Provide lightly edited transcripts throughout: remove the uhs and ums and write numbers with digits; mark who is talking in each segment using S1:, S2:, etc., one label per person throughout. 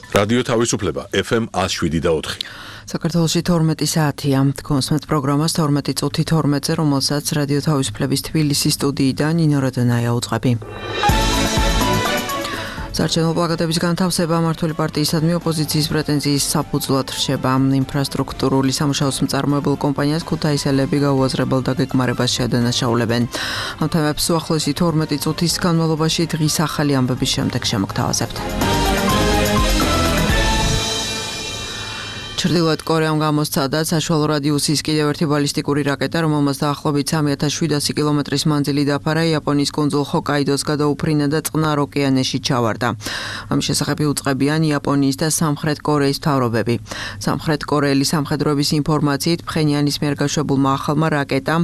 S1: რადიო თავისუფლება FM 107.4.
S2: საქართველოში 12 საათია. კონსმეთ პროგრამას 12 წუთი 12-ზე, რომელსაც რადიო თავისუფლების თბილისის სტუდიიდან ნინო როდონაია უძღვები. საარჩევნო პლაკატების განთავსება მმართველი პარტიისადმი ოპოზიციის პრეტენზიის საფუძვლად რჩება. ინფრასტრუქტურული სამუშაოს მწარმოებელ კომპანიას ქუთაისელები გაუაზრებელ დაგეგმარებას შეადანაშაულებენ. ამ თემებს უახლოესი 12 წუთის განმავლობაში დღის ახალი ამბების შემდეგ შემოგთავაზებთ. ჩრდილოეთ კორეამ გამოსცადა საშუალო რადიუსის კიდევ ერთი ბალისტიკური რაკეტა, რომელმაც დაახლოებით 3700 კილომეტრის მანძილი დაფარა, იაპონიის კუნძულ ჰოკაიდოს გადაუფრინა და წყნარ ოკეანეში ჩავარდა. ამის შესახებ იუწყებიან იაპონიის და სამხრეთ კორეის მთავრობები. სამხრეთ კორეელი სამხედროების ინფორმაციით, ფხენიანის მიერ გაშვებულმა ახალმა რაკეტამ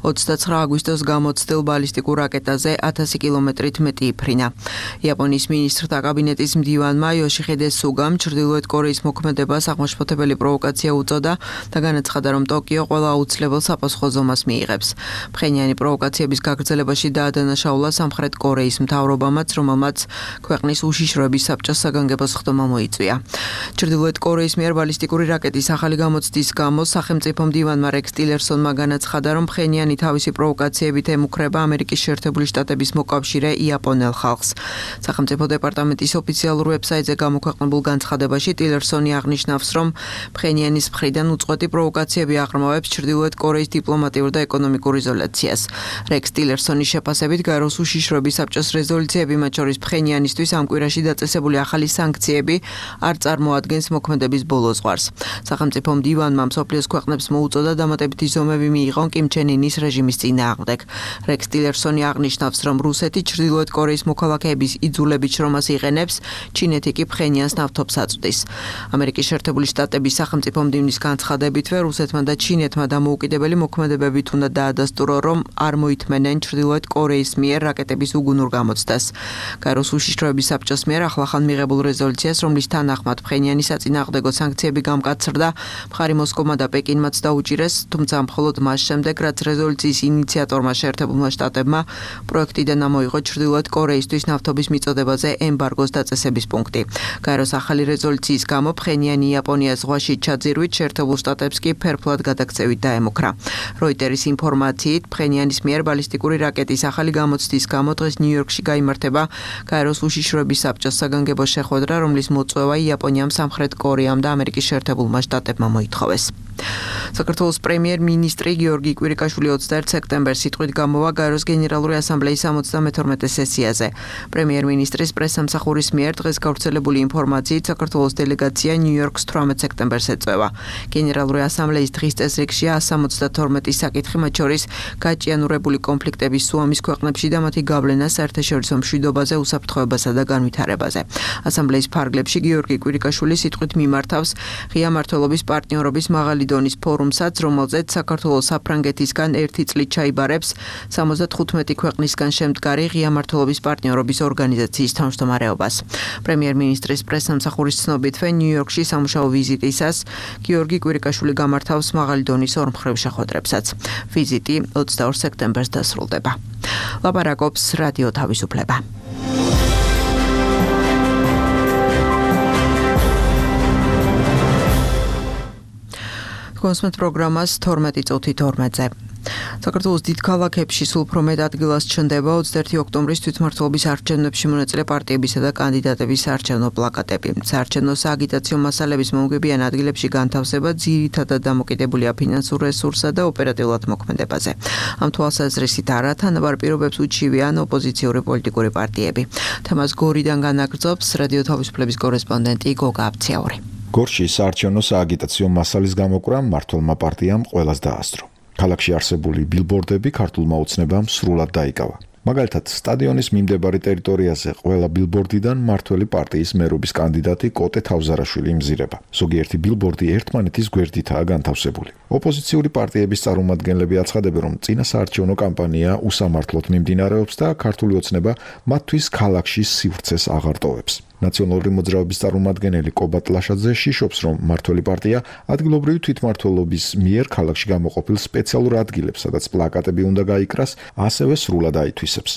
S2: 29 აგვისტოს გამოცდილ ბალისტიკურ რაკეტაზე 1000 კილომეტრით მეტი იფრინა. იაპონიის მინისტრთა კაბინეტის მდივანმა იოშიხიდე სუგამ ჩრდილოეთ კორეის მოქმედებას აღმაშფოთებელი პროვოკაცია უწოდა და განაცხადა, რომ ტოკიო ყველა აუცილებელ საპასუხო ზომას მიიღებს. ფხენიანი პროვოკაციების გაგრძელებაში დაადანაშაულა სამხრეთ კორეის მთავრობამაც, რომელმაც ქვეყნის უშიშროების საბჭოს საგანგებოს ხდომა მოიწვია. ჩრდილოეთ კორეის მიერ ბალისტიკური რაკეტის ახალი გამოცდის გამო სახელმწიფო მდივანმა რექს ტილერსონმა განაცხადა, რომ ფხენიანი თავისი პროვოკაციებით ემუქრება ამერიკის შეერთებული შტატების მოკავშირე იაპონელ ხალხს. სახელმწიფო დეპარტამენტის ოფიციალურ ვებსაიტზე გამოქვეყნებულ განცხადებაში ტილერსონი აღნიშნავს, რომ ფხენიანის მხრიდან უწყვეტი პროვოკაციები აღრმავებს ჩრდილოეთ კორეის დიპლომატიურ და ეკონომიკურ იზოლაციას. რექს ტილერსონის შეფასებით გაეროს უშიშროების საბჭოს რეზოლუციები, მათ შორის ფხენიანისთვის ამ კვირაში დაწესებული ახალი სანქციები არ წარმოადგენს მოქმედების ბოლო ზღვარს. სახელმწიფო მდივანმა მსოფლიოს ქვეყნებს მოუწოდა დამატებითი ზომები მიიღონ კიმ ჩენ ინის რეჟიმის წინააღმდეგ. რექს ტილერსონი აღნიშნავს, რომ რუსეთი ჩრდილოეთ კორეის მოქალაქეების იძულებით შრომას იყენებს, ჩინეთი კი ფხენიანს ნავთობს აწვდის. ამერიკის შეერთებული შტატების სახელმწიფო მდივნის განცხადებითვე რუსეთმა და ჩინეთმა დამოუკიდებელი მოქმედებებით უნდა დაადასტურონ, რომ არ მოითმენენ ჩრდილოეთ კორეის მიერ რაკეტების უგუნურ გამოცდას. გაეროს უშიშროების საბჭოს მიერ ახლახან მიღებულ რეზოლუციას, რომლის თანახმად ფხენიანის საწინააღმდეგო სანქციები გამკაცრდა, მხარი მოსკოვმა და პეკინმაც დაუჭირეს, თუმცა მხოლოდ მას შემდეგ, რაც რეზოლუციის ინიციატორმა შეერთებულმა შტატებმა პროექტიდან ამოიღო ჩრდილოეთ კორეისთვის ნავთობის მიწოდებაზე ემბარგოს დაწესების პუნქტი. გაეროს ახალი რეზოლუციის გამო ფხენიანი იაპონიას ზღვაში ჩაძირვით შეერთებულ შტატებს კი ფერფლად გადაქცევით დაემუქრა. როიტერის ინფორმაციით, ფხენიანის მიერ ბალისტიკური რაკეტის ახალი გამოცდის გამო დღეს ნიუ-იორკში გაიმართება გაეროს უშიშროების საბჭოს საგანგებო შეხვედრა, რომლის მოწვევა იაპონიამ, სამხრეთ კორეამ და ამერიკის შეერთებულმა შტატებმა მოითხოვეს. საქართველოს პრემიერ-მინისტრი გიორგი კვირიკაშვილი 21 სექტემბერს სიტყვით გამოვა გაეროს გენერალური ასამბლეის 72 სესიაზე. პრემიერ-მინისტრის პრესსამსახურის მიერ დღეს გავრცელებული ინფორმაციით, საქართველოს დელეგაცია ნიუ-იორკს 18 სექტემბერს ეწევა. გენერალური ასამბლეის დღის წესრიგშია 172 საკითხი, მათ შორის გაჭიანურებული კონფლიქტების სუამის ქვეყნებში და მათი გავლენა საერთაშორისო მშვიდობაზე, უსაფრთხოებასა და განვითარებაზე. ასამბლეის ფარგლებში გიორგი კვირიკაშვილი სიტყვით მიმართავს ღია მმართველობის პარტნიორობის მაღალი დონის ფორუმსაც, რომელზეც საქართველოს საფრანგეთისგან 1 წლით ჩაიბარებს 75 ქვეყნისგან შემდგარი ღია მმართველობის პარტნიორობის ორგანიზაციის თავმჯდომარეობას. პრემიერ-მინისტრის პრესსამსახურის ცნობითვე ნიუ-იორკში სამუშაო ვიზიტისას გიორგი კვირიკაშვილი გამართავს მაღალი დონის ორმხრივ შეხვედრებსაც. ვიზიტი 22 სექტემბერს დასრულდება. ლაპარაკობს რადიო თავისუფლება. კონსმეთ პროგრამას 12 წუთი 12-ზე. საქართველოს დიდ ქალაქებში სულ უფრო მეტ ადგილას ჩნდება 21 ოქტომბრის თვითმმართველობის არჩევნებში მონაწილე პარტიებისა და კანდიდატების საარჩევნო პლაკატები. საარჩევნო სააგიტაციო მასალების მომგებიან ადგილებში განთავსება ძირითადად დამოკიდებულია ფინანსურ რესურსსა და ოპერატიულად მოქმედებაზე. ამ თვალსაზრისით არათანაბარ პირობებს უჩივიან ოპოზიციური პოლიტიკური პარტიები. თემას გორიდან განაგრძობს რადიო თავისუფლების კორესპონდენტი გოგა აბციაური.
S3: გორში საარჩევნო სააგიტაციო მასალის გამოკვრა მმართველმა პარტიამ ყველას დაასწრო. ქალაქში არსებული ბილბორდები ქართულმა ოცნებამ სრულად დაიკავა. მაგალითად, სტადიონის მიმდებარე ტერიტორიაზე ყველა ბილბორდიდან მმართველი პარტიის მერობის კანდიდატი კოტე თავზარაშვილი იმზირება. ზოგიერთი ბილბორდი ერთმანეთის გვერდითაა განთავსებული. ოპოზიციური პარტიების წარმომადგენლები აცხადებენ, რომ წინა საარჩევნო კამპანია უსამართლოდ მიმდინარეობს და ქართული ოცნება მათთვის ქალაქში სივრცეს აღარ ტოვებს. ნაციონალური მოძრაობის წარმომადგენელი კობატ ლაშაძე შიშობს, რომ მმართველი პარტია ადგილობრივი თვითმმართველობის მიერ ქალაქში გამოყოფილ სპეციალურ ადგილებს, სადაც პლაკატები უნდა გაიკრას, ასევე სრულად აითვისებს.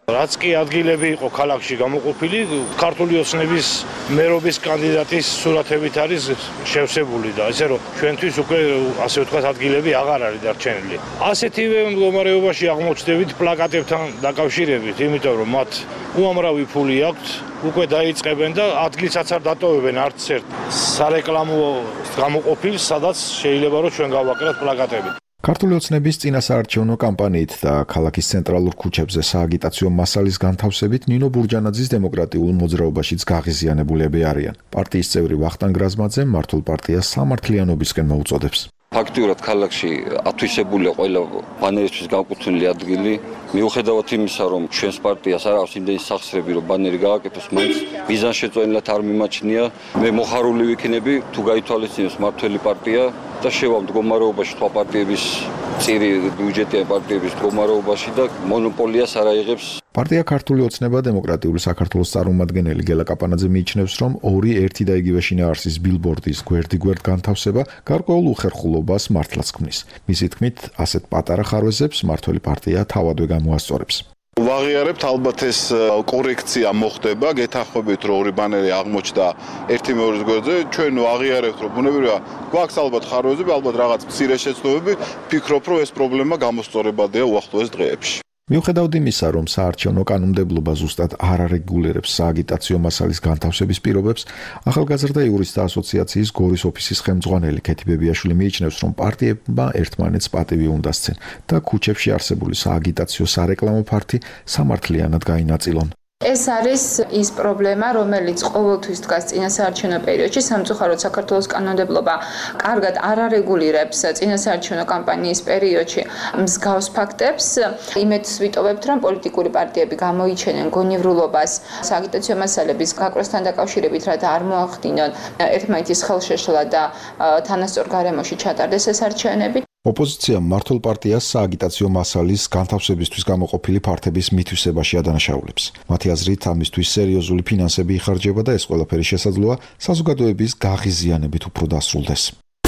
S4: რაც კი ადგილები იყო ქალაქში გამოყოფილი, ქართული ოცნების მერობის კანდიდატის სურათებით არის შევსებული და ესე რომ ჩვენთვის უკვე ასე ვთქვათ ადგილები აღარ არის დარჩენილი. ასეთივე მდგომარეობაში აღმოჩნდებით პლაკატებთან დაკავშირებით, იმიტომ რომ მათ უამრავი ფული აქვთ, უკვე დაიწყებენ და ადგილსაც არ დატოვებენ არც ერთ სარეკლამო გამოყოფილს, სადაც შეიძლება რომ ჩვენ გავაკეთოთ პლაკატები.
S3: ქართული ოცნების წინასაარჩევნო კამპანიით და ქალაქის ცენტრალურ ქუჩებზე სააგიტაციო მასალის განთავსებით ნინო ბურჯანაძის დემოკრატიულ მოძრაობაშიც გაღიზიანებულები არიან. პარტიის წევრი ვახტანგ რაზმაძე მართულ პარტიას სამართლიანობისკენ მოუწოდებს.
S5: ფაქტიურად ქალაქში ათვისებულია ყველა ბანერისთვის განკუთვნილი ადგილი. მიუხედავად იმისა, რომ ჩვენს პარტიას არ აქვს იმდენი სახსრები, რომ ბანერი გააკეთოს, მაინც მიზანშეწონილად არ მიმაჩნია. მე მოხარული ვიქნები, თუ გაითვალისწინოს მართველი პარტია და შევა მდგომარეობაში სხვა პარტიების წირი ბიუჯეტიან პარტიების მდგომარეობაში და მონოპოლიას არ აიღებს.
S3: პარტია ქართული ოცნება დემოკრატიული საქართველოს წარმომადგენელი გელა კაპანაძე მიიჩნევს, რომ ორი ერთი და იგივე შინაარსის ბილბორდის გვერდ განთავსება გარკვეულ უხერხულობას მართლაც ქმნის. მისი თქმით, ასეთ პატარა ხარვეზებს მართველი პარტია თავადვე გამოასწორებს.
S6: ვაღიარებთ, ალბათ ეს კორექცია მოხდება, გეთანხმებით, რომ ორი ბანერი აღმოჩნდა ერთი მეორის გვერდზე, ჩვენ ვაღიარებთ, რომ ბუნებრივია გვაქვს ალბათ ხარვეზები, ალბათ რაღაც მცირე შეცდომები, ვფიქრობ, რომ ეს პრობლემა გამოსწორებადია უახლოეს დღეებში.
S3: მიუხედავად იმისა, რომ საარჩევნო კანონმდებლობა ზუსტად არ არეგულირებს სააგიტაციო მასალის განთავსების პირობებს, ახალგაზრდა იურისტთა ასოციაციის გორის ოფისის ხელმძღვანელი ქეთი ბებიაშვილი მიიჩნევს, რომ პარტიებმა ერთმანეთს პატივი უნდა სცენ და ქუჩებში არსებული სააგიტაციო სარეკლამო ფართი სამართლიანად გაინაწილონ.
S7: ეს არის ის პრობლემა, რომელიც ყოველთვის დგას წინასაარჩევნო პერიოდში. სამწუხაროდ საქართველოს კანონმდებლობა კარგად არ არეგულირებს წინასაარჩევნო კამპანიის პერიოდში მსგავს ფაქტებს. იმედს ვიტოვებთ, რომ პოლიტიკური პარტიები გამოიჩენენ გონივრულობას სააგიტაციო მასალების გაკვრასთან დაკავშირებით, რათა არ მოახდინონ ერთმანეთის ხელშეშლა და თანასწორ გარემოში ჩატარდეს ეს არჩევნები.
S3: ოპოზიციამ მართულ პარტიას სააგიტაციო მასალის განთავსებისთვის გამოყოფილი ფართების მითვისებაში ადანაშაულებს. მათი აზრით, ამისთვის სერიოზული ფინანსები იხარჯება და ეს ყველაფერი შესაძლოა საზოგადოების გაღიზიანებით უფრო დასრულდეს.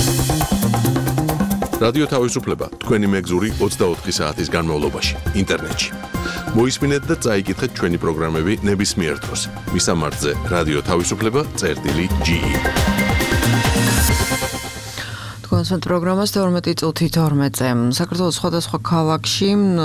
S1: რადიო თავისუფლება თქვენი მეგზური 24 საათის განმავლობაში ინტერნეტში. მოისმინეთ და წაიკითხეთ ჩვენი პროგრამები ნებისმიერ დროს. მისამართზე რადიო თავისუფლება.ge
S2: კონსულტ პროგრამას 12:12-ზე. საქართველოს სხვადასხვა ქალაქში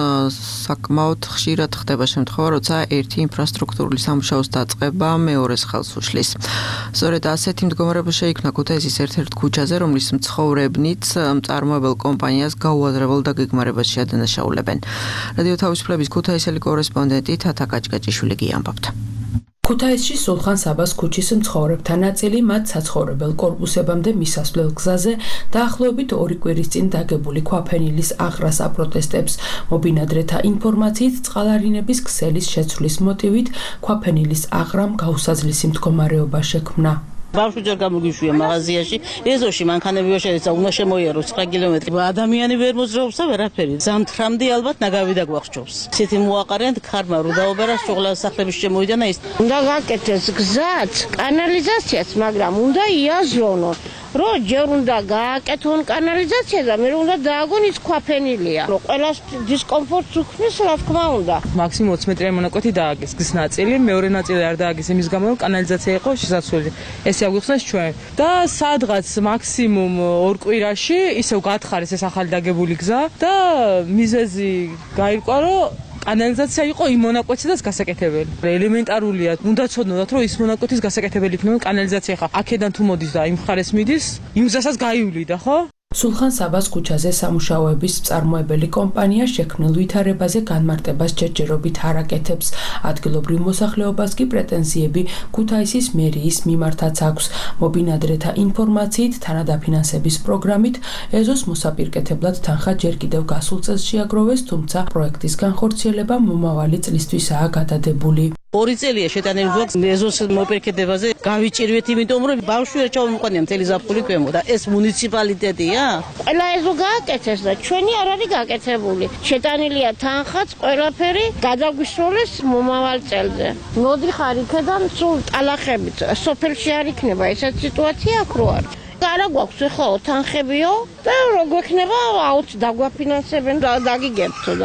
S2: საკმაოდ ხშირად ხდება შემთხვევა, როცა ერთი ინფრასტრუქტურული სამუშაოს დაწყება მეორეს ხელს უშლის. სწორედ ასეთი მდგომარეობა შეიქმნა ქუთაისის ერთ-ერთ ქუჩაზე, რომლის მცხოვრებნიც მწარმოებელ კომპანიას გაუაზრებელ დაგეგმარებაში ადანაშაულებენ. რადიო თავისუფლების ქუთაისელი კორესპონდენტი თათა კაჭკაჭიშვილი გიამბობთ.
S8: ქუთაისში სულხან საბას ქუჩის მცხოვრებთა ნაწილი მათ საცხოვრებელ კორპუსებამდე მისასვლელ გზაზე დაახლოებით 2 კვირის წინ დაგებული ქვაფენილის აღრას აპროტესტებს. მობინადრეთა ინფორმაციით წყალარინების ქსელის შეცვლის მოტივით ქვაფენილის აღრამ გაუსაძლისი მდგომარეობა შექმნა.
S9: ბავშვი ჯერ გამოგიშვია მაღაზიაში, ეზოში მანქანები შეეცა, უნდა შემოიაროს 9 კილომეტრი. ადამიანი ვერ მოძრაობს და ვერაფერი. ზამთრამდე ალბათ ნაგავი დაგვახჭობს. ისეთი მოაყარეთ ქარმა რო დაობერა შუღლა სახლების შემოიდა და ის
S10: უნდა გაკეთდეს გზაც, კანალიზაციაც, მაგრამ უნდა იაზრონონ. რო ჯერ უნდა გააკეთონ კანალიზაცია და მე უნდა დააგონ ის ქვაფენილია. რო ყველას დისკომფორტს უქმნის, რა თქმა უნდა.
S11: მაქსიმუმ 20 მეტრიანი მონაკვეთი დააგეს გზის ნაწილი, მეორე ნაწილი არ დააგეს იმის გამო, რომ კანალიზაცია იყო შესასვლელი. ესე აგვიხსნეს ჩვენ. და სადღაც მაქსიმუმ 2 კვირაში ისევ გათხარეს ეს ახალი დაგებული გზა და მიზეზი გაირკვა, რომ კანალიზაცია იყო იმ მონაკვეთიდან გასაკეთებელი. ელემენტარულია, უნდა ცოდნოდათ, რომ ის მონაკვეთის გასაკეთებელი იქნება კანალიზაცია ხა. აქედან თუ მოდის და იმ მხარეს მიდის, იმ გზასაც გაივლიდა, ხო?
S8: სულხან საბას ქუჩაზე სამუშაოების მწარმოებელი კომპანია შექმნილ ვითარებაზე განმარტებას ჯერჯერობით არ აკეთებს. ადგილობრივ მოსახლეობას კი პრეტენზიები ქუთაისის მერიის მიმართაც აქვს. მობინადრეთა ინფორმაციით, თანადაფინანსების პროგრამით ეზოს მოსაპირკეთებლად თანხა ჯერ კიდევ გასულ წელს შეაგროვეს, თუმცა პროექტის განხორციელება მომავალი წლისთვისაა გადადებული.
S9: 2 წელია შეტანილი გვაქვს ეზოს მოპირკეთებაზე. გავიჭირვეთ, იმიტომ რომ ბავშვი არ ჩავმოყვანია მთელი ზაფხული ქვემო და ეს მუნიციპალიტეტია.
S10: ყველა ეზო გააკეთეს და ჩვენი არ არის გაკეთებული. შეტანილია თანხაც, ყველაფერი გადაგვისროლეს მომავალ წელზე. მოდიხარ იქიდან სულ ტალახებით. სოფელში არ იქნება ესეთ სიტუაცია აქ რო არის. არა გვაქვს ეხლა თანხებიო და რო გვექნება აუც დაგვაფინანსებენ და დაგიგებთ და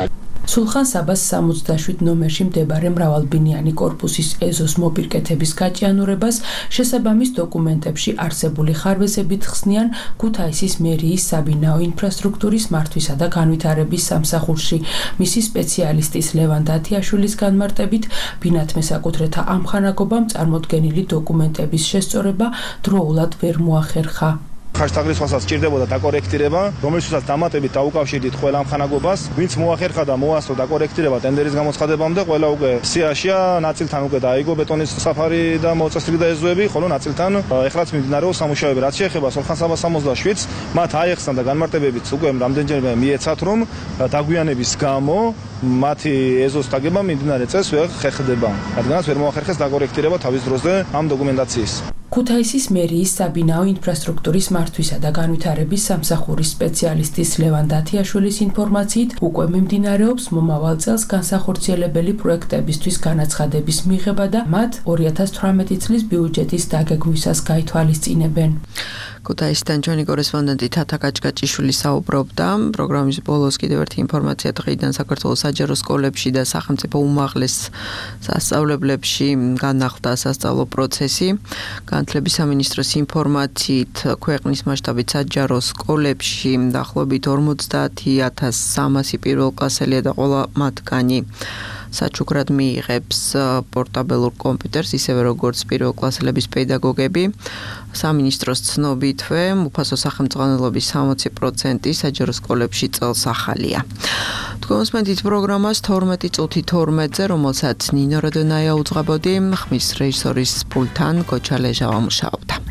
S8: სულხან საბას 67 ნომერში მდებარე მრავალბინიანი კორპუსის ეზოს მოპირკეთების გაჭიანურებას შესაბამის დოკუმენტებში არსებული ხარვეზებით ხსნიან ქუთაისის მერიის საბინაო ინფრასტრუქტურის მართვისა და განვითარების სამსახურში. მისი სპეციალისტის ლევან დათიაშვილის განმარტებით, ბინათ მესაკუთრეთა ამხანაგობამ წარმოდგენილი დოკუმენტების შესწორება დროულად ვერ მოახერხა.
S12: ხაშტაღრის ხალხს სჭირდებოდა დაკორექტირება, რომელშიც დამატებით დაუკავშირდით ყველა ამხანაგობას, ვინც მოახერხა და მოასწრო დაკორექტირება ტენდერის გამოცხადებამდე, ყველა უკვე სიაშია, ნაწილთან უკვე დაიგო ბეტონის საფარი და მოწესრიგდა ეზოები, ხოლო ნაწილთან ეხლაც მიმდინარეობს სამუშაოები. რაც შეეხება სულხან საბას 67-ს, მათ აეხსნა და განმარტებებით უკვე რამდენჯერმე მიეცათ, რომ დაგვიანების გამო მათი ეზოს დაგება მიმდინარე წელს ვერ ხერხდება, რადგანაც ვერ მოახერხეს დაკორექტირება თავის დროზე ამ დოკუმენტაციის.
S8: ქუთაისის მერიის საბინაო ინფრასტრუქტურის მართვისა და განვითარების სამსახურის სპეციალისტის ლევან დათიაშვილის ინფორმაციით, უკვე მიმდინარეობს მომავალ წელს განსახორციელებელი პროექტებისთვის განაცხადების მიღება და მათ 2018 წლის ბიუჯეტის დაგეგმვისას გაითვალისწინებენ.
S2: ქუთაისიდან ჩვენი კორესპონდენტი თათა კაჭკაჭიშვილი საუბრობდა. პროგრამის ბოლოს კიდევ ერთი ინფორმაცია დღიდან საქართველოს საჯარო სკოლებში და სახელმწიფო უმაღლეს სასწავლებლებში განახლდა სასწავლო პროცესი. განათლების სამინისტროს ინფორმაციით, ქვეყნის მასშტაბით საჯარო სკოლებში დაახლოებით 50,300 პირველკლასელია და ყველა მათგანი საჩუქრად მიიღებს პორტაბელურ კომპიუტერს, ისევე როგორც პირველკლასელების პედაგოგები. სამინისტროს ცნობითვე, უფასო სახელმძღვანელობის 60% საჯარო სკოლებში წელს ახალია. თქვენსმენთ პროგრამას 12 წუთი 12-ზე, რომელსაც ნინო როდონაია უძღვებოდი, ხმის რეჟისორის პულტთან გოჩა ლეჟავა მუშაობდა.